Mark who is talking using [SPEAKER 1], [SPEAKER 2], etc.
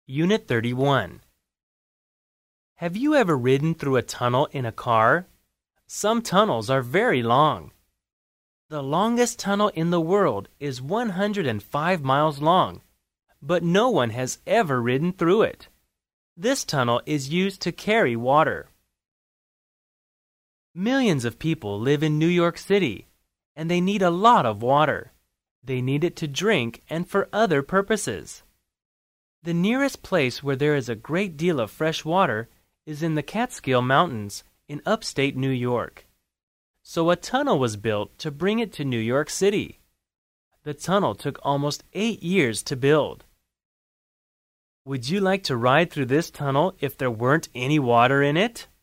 [SPEAKER 1] Unit 31. Have you ever ridden through a tunnel in a car? Some tunnels are very long. The longest tunnel in the world is 105 miles long, but no one has ever ridden through it. This tunnel is used to carry water. Millions of people live in New York City, and they need a lot of water. They need it to drink and for other purposes. The nearest place where there is a great deal of fresh water is in the Catskill Mountains in upstate New York. So a tunnel was built to bring it to New York City. The tunnel took almost 8 years to build. Would you like to ride through this tunnel if there weren't any water in it?